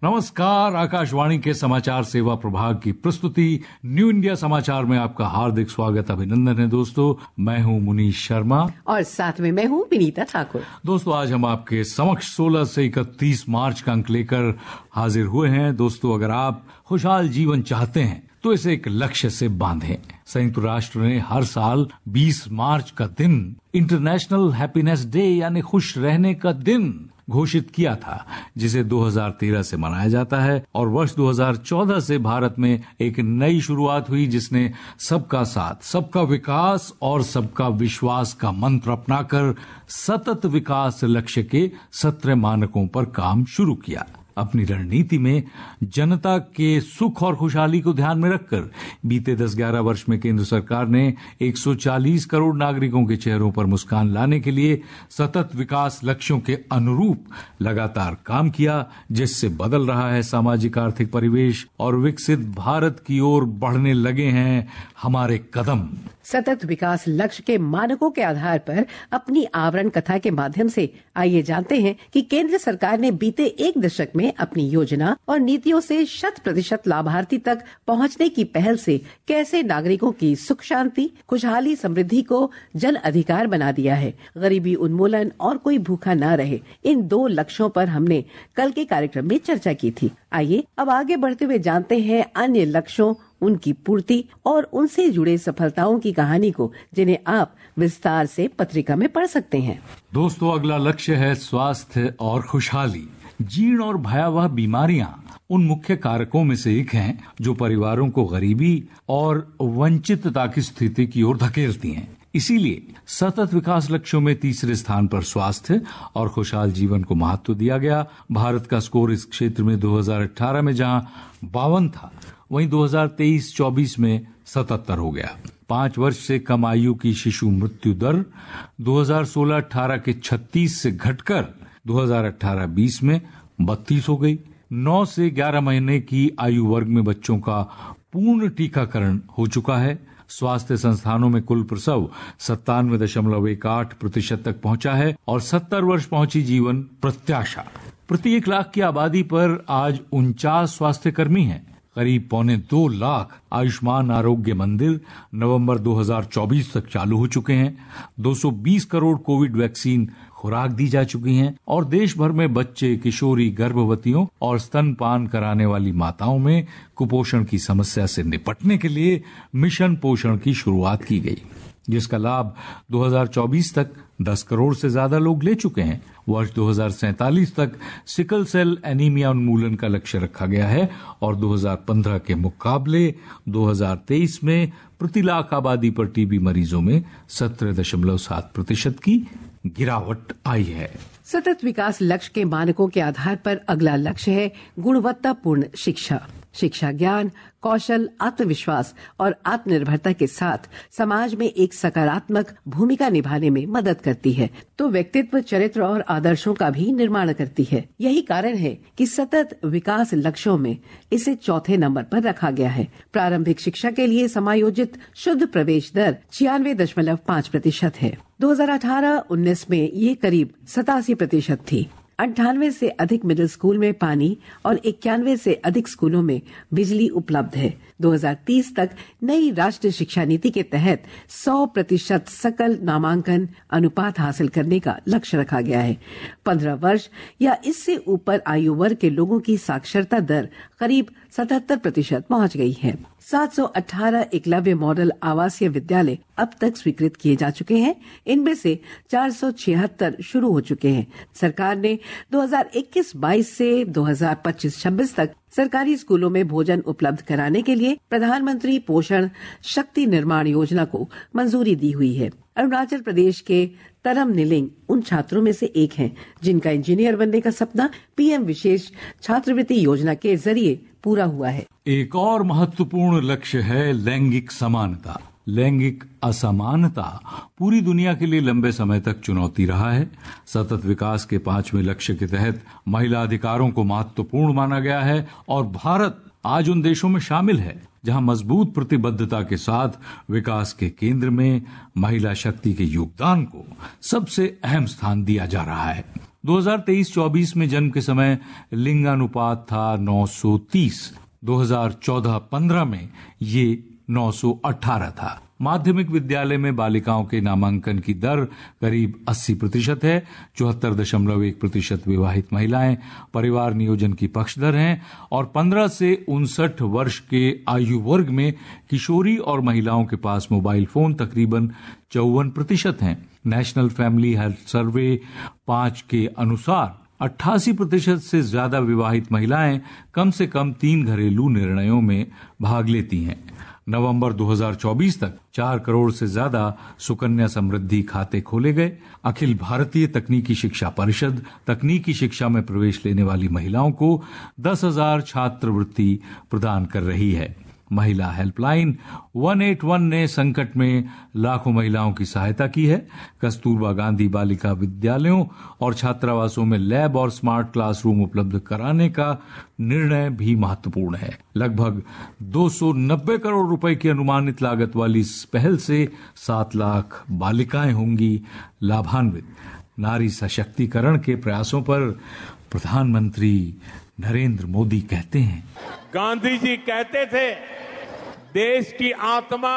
नमस्कार, आकाशवाणी के समाचार सेवा प्रभाग की प्रस्तुति न्यू इंडिया समाचार में आपका हार्दिक स्वागत, अभिनंदन है। दोस्तों, मैं हूं मुनीश शर्मा और साथ में मैं हूं विनीता ठाकुर। दोस्तों, आज हम आपके समक्ष 16 से 31 मार्च का अंक लेकर हाजिर हुए हैं। दोस्तों, अगर आप खुशहाल जीवन चाहते हैं तो इसे एक लक्ष्य से बांधें। संयुक्त राष्ट्र ने हर साल 20 मार्च का दिन इंटरनेशनल हैप्पीनेस डे यानी खुश रहने का दिन घोषित किया था, जिसे 2013 से मनाया जाता है। और वर्ष 2014 से भारत में एक नई शुरुआत हुई, जिसने सबका साथ, सबका विकास और सबका विश्वास का मंत्र अपनाकर सतत विकास लक्ष्य के 17 मानकों पर काम शुरू किया। अपनी रणनीति में जनता के सुख और खुशहाली को ध्यान में रखकर बीते 10-11 वर्ष में केंद्र सरकार ने 140 करोड़ नागरिकों के चेहरों पर मुस्कान लाने के लिए सतत विकास लक्ष्यों के अनुरूप लगातार काम किया, जिससे बदल रहा है सामाजिक आर्थिक परिवेश और विकसित भारत की ओर बढ़ने लगे हैं हमारे कदम। सतत विकास लक्ष्य के मानकों के आधार पर अपनी आवरण कथा के माध्यम से आइए जानते हैं कि केंद्र सरकार ने बीते एक दशक में अपनी योजना और नीतियों से 100% लाभार्थी तक पहुंचने की पहल से कैसे नागरिकों की सुख शांति, खुशहाली, समृद्धि को जन अधिकार बना दिया है। गरीबी उन्मूलन और कोई भूखा न रहे, इन 2 लक्ष्यों पर हमने कल के कार्यक्रम में चर्चा की थी। आइए अब आगे बढ़ते हुए जानते हैं अन्य लक्ष्यों, उनकी पूर्ति और उनसे जुड़े सफलताओं की कहानी को, जिन्हें आप विस्तार से पत्रिका में पढ़ सकते हैं। दोस्तों, अगला लक्ष्य है स्वास्थ्य और खुशहाली। जीर्ण और भयावह बीमारियां उन मुख्य कारकों में से एक हैं जो परिवारों को गरीबी और वंचितता की स्थिति की ओर धकेलती हैं। इसीलिए सतत विकास लक्ष्यों में तीसरे स्थान पर स्वास्थ्य और खुशहाल जीवन को महत्व दिया गया। भारत का स्कोर इस क्षेत्र में 2018 में जहां 52 था, वहीं 2023-24 में 77 हो गया। 5 वर्ष से कम आयु की शिशु मृत्यु दर 2016-18 के 36 से घटकर 2018-20 में 32 हो गई। 9 से 11 महीने की आयु वर्ग में बच्चों का पूर्ण टीकाकरण हो चुका है। स्वास्थ्य संस्थानों में कुल प्रसव 97.18% तक पहुंचा है और 70 वर्ष पहुंची जीवन प्रत्याशा। प्रति 1 लाख की आबादी पर आज 49 स्वास्थ्य कर्मी हैं। करीब 1.25 लाख आयुष्मान आरोग्य मंदिर नवंबर 2024 तक चालू हो चुके हैं। 220 करोड़ कोविड वैक्सीन खुराक दी जा चुकी हैं और देश भर में बच्चे, किशोरी, गर्भवतियों और स्तनपान कराने वाली माताओं में कुपोषण की समस्या से निपटने के लिए मिशन पोषण की शुरुआत की गई, जिसका लाभ 2024 तक 10 करोड़ से ज्यादा लोग ले चुके हैं। वर्ष 2047 तक सिकल सेल एनीमिया उन्मूलन का लक्ष्य रखा गया है और 2015 के मुकाबले 2023 में प्रति लाख आबादी पर टीबी मरीजों में 17.7% की गिरावट आई है। सतत विकास लक्ष्य के मानकों के आधार पर अगला लक्ष्य है गुणवत्तापूर्ण शिक्षा। शिक्षा ज्ञान, कौशल, आत्मविश्वास और आत्मनिर्भरता के साथ समाज में एक सकारात्मक भूमिका निभाने में मदद करती है, तो व्यक्तित्व, चरित्र और आदर्शों का भी निर्माण करती है। यही कारण है कि सतत विकास लक्ष्यों में इसे 4थे नंबर पर रखा गया है। प्रारंभिक शिक्षा के लिए समायोजित शुद्ध प्रवेश दर 96.5% है। 2018-19 में ये करीब 87% थी। 98 से अधिक मिडिल स्कूल में पानी और 91 से अधिक स्कूलों में बिजली उपलब्ध है। 2030 तक नई राष्ट्रीय शिक्षा नीति के तहत 100% सकल नामांकन अनुपात हासिल करने का लक्ष्य रखा गया है। 15 वर्ष या इससे ऊपर आयु वर्ग के लोगों की साक्षरता दर करीब 77% पहुंच गई है। 718 एकलव्य मॉडल आवासीय विद्यालय अब तक स्वीकृत किए जा चुके हैं। इनमें से 476 शुरू हो चुके हैं। सरकार ने 2021-22 से 2025-26 तक सरकारी स्कूलों में भोजन उपलब्ध कराने के लिए प्रधानमंत्री पोषण शक्ति निर्माण योजना को मंजूरी दी हुई है। अरुणाचल प्रदेश के तरम निलिंग उन छात्रों में से एक हैं जिनका इंजीनियर बनने का सपना पीएम विशेष छात्रवृत्ति योजना के जरिए पूरा हुआ है। एक और महत्वपूर्ण लक्ष्य है लैंगिक समानता। लैंगिक असमानता पूरी दुनिया के लिए लंबे समय तक चुनौती रहा है। सतत विकास के 5वें लक्ष्य के तहत महिला अधिकारों को महत्वपूर्ण माना गया है और भारत आज उन देशों में शामिल है जहां मजबूत प्रतिबद्धता के साथ विकास के केंद्र में महिला शक्ति के योगदान को सबसे अहम स्थान दिया जा रहा है। 2023-24 में जन्म के समय लिंगानुपात था 930, 2014-15 में ये 918 था। माध्यमिक विद्यालय में बालिकाओं के नामांकन की दर करीब 80% है। 74.1% विवाहित महिलाएं परिवार नियोजन की पक्षधर हैं और 15 से 59 वर्ष के आयु वर्ग में किशोरी और महिलाओं के पास मोबाइल फोन तकरीबन 54% हैं। नेशनल फैमिली हेल्थ सर्वे 5 के अनुसार 88% से ज्यादा विवाहित महिलाएं कम से कम 3 घरेलू निर्णयों में भाग लेती हैं। नवंबर 2024 तक 4 करोड़ से ज्यादा सुकन्या समृद्धि खाते खोले गए। अखिल भारतीय तकनीकी शिक्षा परिषद तकनीकी शिक्षा में प्रवेश लेने वाली महिलाओं को 10,000 छात्रवृत्ति प्रदान कर रही है। महिला हेल्पलाइन 181 ने संकट में लाखों महिलाओं की सहायता की है। कस्तूरबा गांधी बालिका विद्यालयों और छात्रावासों में लैब और स्मार्ट क्लासरूम उपलब्ध कराने का निर्णय भी महत्वपूर्ण है। लगभग 290 करोड़ रुपए की अनुमानित लागत वाली इस पहल से 7 लाख बालिकाएं होंगी लाभान्वित। नारी सशक्तिकरण के प्रयासों पर प्रधानमंत्री नरेंद्र मोदी कहते हैं, गांधी जी कहते थे, देश की आत्मा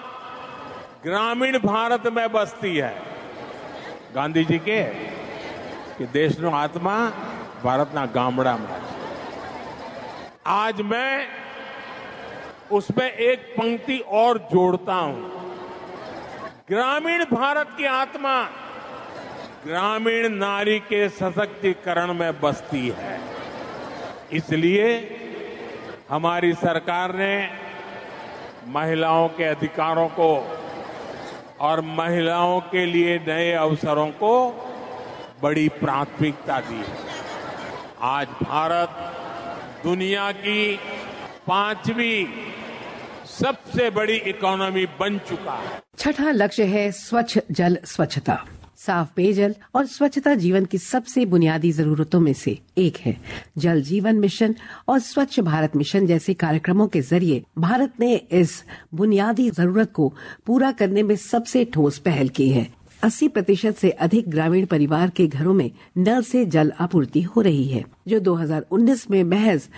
ग्रामीण भारत में बसती है। गांधी जी के कि देशનો આત્મા ભારતના ગામડામાં છે। आज मैं उसमें एक पंक्ति और जोड़ता हूं, ग्रामीण भारत की आत्मा ग्रामीण नारी के सशक्तिकरण में बसती है। इसलिए हमारी सरकार ने महिलाओं के अधिकारों को और महिलाओं के लिए नए अवसरों को बड़ी प्राथमिकता दी है। आज भारत दुनिया की 5वीं सबसे बड़ी इकोनॉमी बन चुका है। छठा लक्ष्य है स्वच्छ जल स्वच्छता। साफ पेयजल और स्वच्छता जीवन की सबसे बुनियादी जरूरतों में से एक है। जल जीवन मिशन और स्वच्छ भारत मिशन जैसे कार्यक्रमों के जरिए भारत ने इस बुनियादी जरूरत को पूरा करने में सबसे ठोस पहल की है। 80% से अधिक ग्रामीण परिवार के घरों में नल से जल आपूर्ति हो रही है, जो 2019 में महज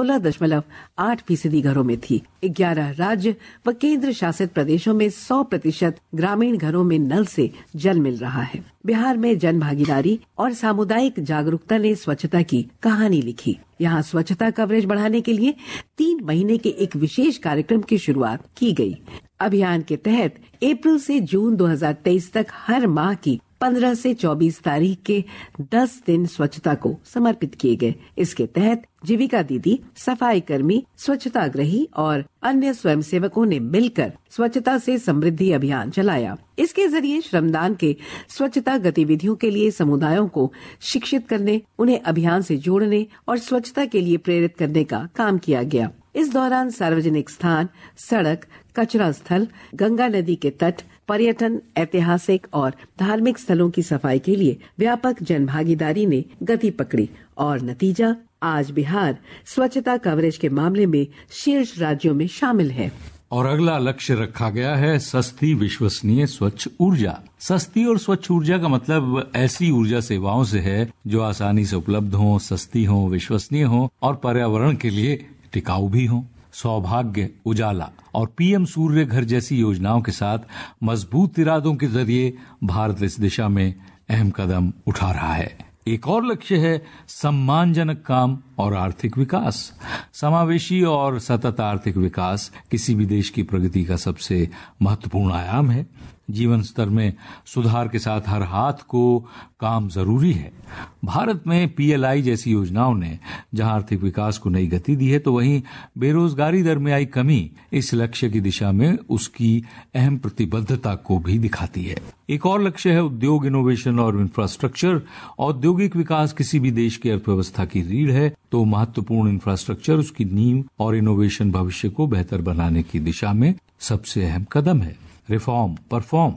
16.8% घरों में थी। 11 राज्य व केंद्र शासित प्रदेशों में 100% ग्रामीण घरों में नल से जल मिल रहा है। बिहार में जन भागीदारी और सामुदायिक जागरूकता ने स्वच्छता की कहानी लिखी। यहाँ स्वच्छता कवरेज बढ़ाने के लिए 3 महीने के एक विशेष कार्यक्रम की शुरुआत की गई। अभियान के तहत अप्रैल से जून 2023 तक हर माह की 15 से 24 तारीख के 10 दिन स्वच्छता को समर्पित किए गए। इसके तहत जीविका दीदी, सफाई कर्मी, स्वच्छताग्रही और अन्य स्वयंसेवकों ने मिलकर स्वच्छता से समृद्धि अभियान चलाया। इसके जरिए श्रमदान के स्वच्छता गतिविधियों के लिए समुदायों को शिक्षित करने, उन्हें अभियान से जोड़ने और स्वच्छता के लिए प्रेरित करने का काम किया गया। इस दौरान सार्वजनिक स्थान, सड़क, कचरा स्थल, गंगा नदी के तट, पर्यटन, ऐतिहासिक और धार्मिक स्थलों की सफाई के लिए व्यापक जनभागीदारी ने गति पकड़ी और नतीजा आज बिहार स्वच्छता कवरेज के मामले में शीर्ष राज्यों में शामिल है। और अगला लक्ष्य रखा गया है सस्ती, विश्वसनीय, स्वच्छ ऊर्जा। सस्ती और स्वच्छ ऊर्जा का मतलब ऐसी ऊर्जा सेवाओं से है जो आसानी से उपलब्ध हो, सस्ती हो, विश्वसनीय हो और पर्यावरण के लिए टिकाऊ भी हो। सौभाग्य, उजाला और पीएम सूर्य घर जैसी योजनाओं के साथ मजबूत इरादों के जरिए भारत इस दिशा में अहम कदम उठा रहा है। एक और लक्ष्य है सम्मानजनक काम और आर्थिक विकास। समावेशी और सतत आर्थिक विकास किसी भी देश की प्रगति का सबसे महत्वपूर्ण आयाम है। जीवन स्तर में सुधार के साथ हर हाथ को काम जरूरी है। भारत में पीएलआई जैसी योजनाओं ने जहां आर्थिक विकास को नई गति दी है, तो वहीं बेरोजगारी दर में आई कमी इस लक्ष्य की दिशा में उसकी अहम प्रतिबद्धता को भी दिखाती है। एक और लक्ष्य है उद्योग, इनोवेशन और इंफ्रास्ट्रक्चर। औद्योगिक विकास किसी भी देश की अर्थव्यवस्था की रीढ़ है, तो महत्वपूर्ण इंफ्रास्ट्रक्चर उसकी नींव और इनोवेशन भविष्य को बेहतर बनाने की दिशा में सबसे अहम कदम है। रिफॉर्म, परफॉर्म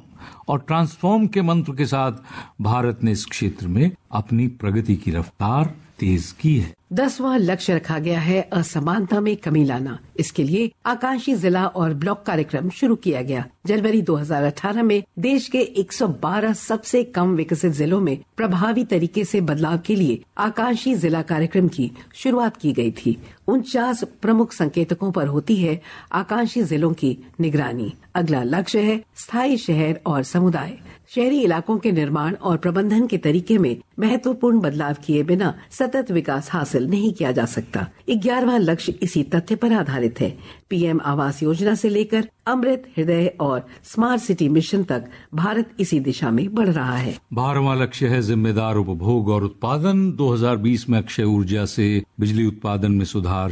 और ट्रांसफॉर्म के मंत्र के साथ भारत ने इस क्षेत्र में अपनी प्रगति की रफ्तार तेज की है। 10वां लक्ष्य रखा गया है असमानता में कमी लाना। इसके लिए आकांक्षी जिला और ब्लॉक कार्यक्रम शुरू किया गया। जनवरी 2018 में देश के 112 सबसे कम विकसित जिलों में प्रभावी तरीके से बदलाव के लिए आकांक्षी जिला कार्यक्रम की शुरुआत की गई थी। 49 प्रमुख संकेतकों पर होती है आकांक्षी जिलों की निगरानी। अगला लक्ष्य है स्थायी शहर और समुदाय। शहरी इलाकों के निर्माण और प्रबंधन के तरीके में महत्वपूर्ण बदलाव किए बिना सतत विकास हासिल नहीं किया जा सकता। 11वां लक्ष्य इसी तथ्य पर आधारित है। पीएम आवास योजना से लेकर अमृत हृदय और स्मार्ट सिटी मिशन तक भारत इसी दिशा में बढ़ रहा है। 12वां लक्ष्य है जिम्मेदार उपभोग और उत्पादन। 2020 में अक्षय ऊर्जा से बिजली उत्पादन में सुधार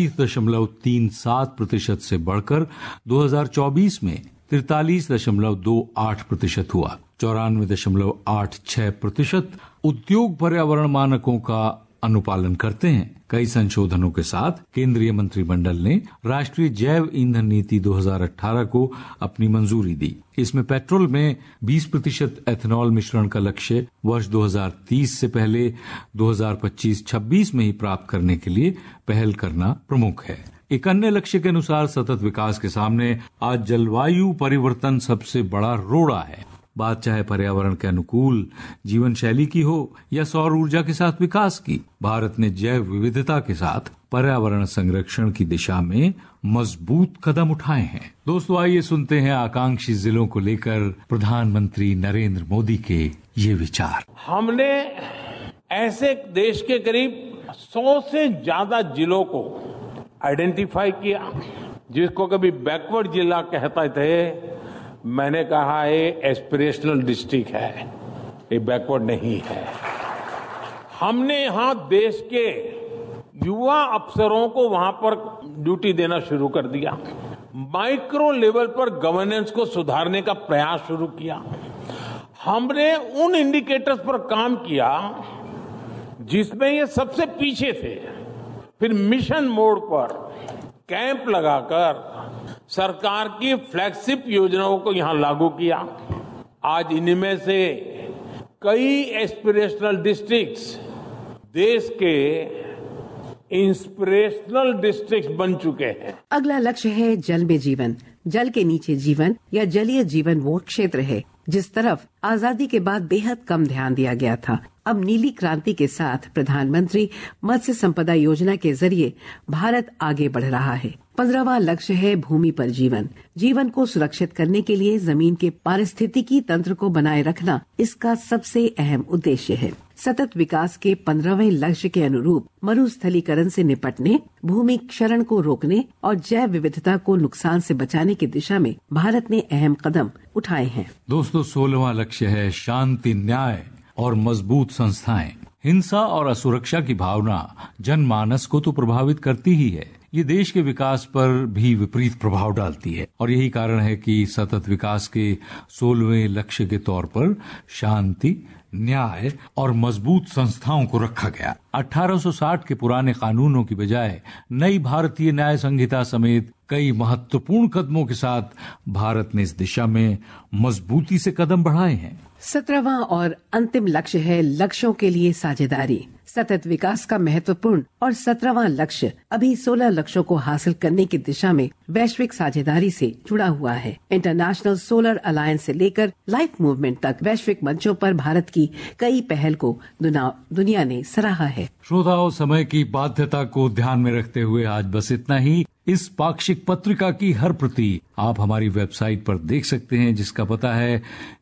36.37% से बढ़कर 2024 में 43.28% हुआ। 94.86% उद्योग पर्यावरण मानकों का अनुपालन करते हैं। कई संशोधनों के साथ केंद्रीय मंत्रिमंडल ने राष्ट्रीय जैव ईंधन नीति 2018 को अपनी मंजूरी दी। इसमें पेट्रोल में 20% एथेनॉल मिश्रण का लक्ष्य वर्ष 2030 से पहले 2025-26 में ही प्राप्त करने के लिए पहल करना प्रमुख है। एक अन्य लक्ष्य के अनुसार सतत विकास के सामने आज जलवायु परिवर्तन सबसे बड़ा रोड़ा है। बात चाहे पर्यावरण के अनुकूल जीवन शैली की हो या सौर ऊर्जा के साथ विकास की, भारत ने जैव विविधता के साथ पर्यावरण संरक्षण की दिशा में मजबूत कदम उठाए हैं। दोस्तों, आइए सुनते हैं आकांक्षी जिलों को लेकर प्रधानमंत्री नरेंद्र मोदी के ये विचार। हमने ऐसे देश के करीब 100 से ज्यादा जिलों को आइडेंटिफाई किया, जिसको कभी बैकवर्ड जिला कहते थे। मैंने कहा ये एस्पिरेशनल डिस्ट्रिक्ट है, ये बैकवर्ड नहीं है। हमने यहां देश के युवा अफसरों को वहां पर ड्यूटी देना शुरू कर दिया। माइक्रो लेवल पर गवर्नेंस को सुधारने का प्रयास शुरू किया। हमने उन इंडिकेटर्स पर काम किया जिसमें ये सबसे पीछे थे। फिर मिशन मोड पर कैंप लगाकर सरकार की फ्लैगशिप योजनाओं को यहां लागू किया। आज इनमें से कई एस्पिरेशनल डिस्ट्रिक्ट्स देश के इंस्पिरेशनल डिस्ट्रिक्ट बन चुके हैं। अगला लक्ष्य है जल में जीवन। जल के नीचे जीवन या जलीय जीवन वो क्षेत्र है जिस तरफ आजादी के बाद बेहद कम ध्यान दिया गया था। अब नीली क्रांति के साथ प्रधानमंत्री मत्स्य संपदा योजना के जरिए भारत आगे बढ़ रहा है। 15वां लक्ष्य है भूमि पर जीवन। जीवन को सुरक्षित करने के लिए जमीन के पारिस्थितिकी तंत्र को बनाए रखना इसका सबसे अहम उद्देश्य है। सतत विकास के 15वें लक्ष्य के अनुरूप मरुस्थलीकरण से निपटने, भूमि क्षरण को रोकने और जैव विविधता को नुकसान से बचाने की दिशा में भारत ने अहम कदम उठाए हैं। दोस्तों, 16वां लक्ष्य है शांति, न्याय और मजबूत संस्थाएं। हिंसा और असुरक्षा की भावना जनमानस को तो प्रभावित करती ही है, ये देश के विकास पर भी विपरीत प्रभाव डालती है। और यही कारण है कि सतत विकास के 16वें लक्ष्य के तौर पर शांति, न्याय और मजबूत संस्थाओं को रखा गया। 1860 के पुराने कानूनों की बजाय नई भारतीय न्याय संहिता समेत कई महत्वपूर्ण कदमों के साथ भारत ने इस दिशा में मजबूती से कदम बढ़ाए हैं। 17वां और अंतिम लक्ष्य है लक्ष्यों के लिए साझेदारी। सतत विकास का महत्वपूर्ण और 17वां लक्ष्य अभी 16 लक्ष्यों को हासिल करने की दिशा में वैश्विक साझेदारी से जुड़ा हुआ है। इंटरनेशनल सोलर अलायंस से लेकर लाइफ मूवमेंट तक वैश्विक मंचों पर भारत की कई पहल को दुनिया ने सराहा है। श्रोताओं, समय की बाध्यता को ध्यान में रखते हुए आज बस इतना ही। इस पाक्षिक पत्रिका की हर प्रति आप हमारी वेबसाइट पर देख सकते हैं, जिसका पता है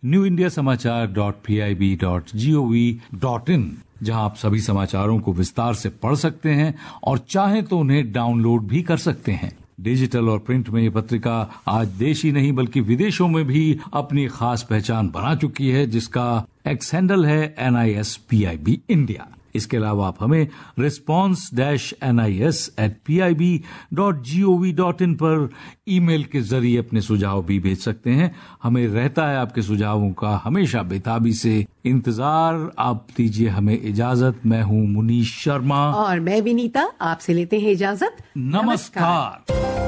newindiasamaachar.pib.gov.in, जहां आप सभी समाचारों को विस्तार से पढ़ सकते हैं और चाहें तो उन्हें डाउनलोड भी कर सकते हैं। डिजिटल और प्रिंट में ये पत्रिका आज देश ही नहीं बल्कि विदेशों में भी अपनी खास पहचान बना चुकी है, जिसका एक्स हैंडल है NISPIB इंडिया। इसके अलावा आप हमें response-nis@pib.gov.in पर ईमेल के जरिए अपने सुझाव भी भेज सकते हैं। हमें रहता है आपके सुझावों का हमेशा बेताबी से इंतजार। आप दीजिए हमें इजाजत। मैं हूँ मुनीश शर्मा और मैं विनीता, आपसे लेते हैं इजाजत। नमस्कार।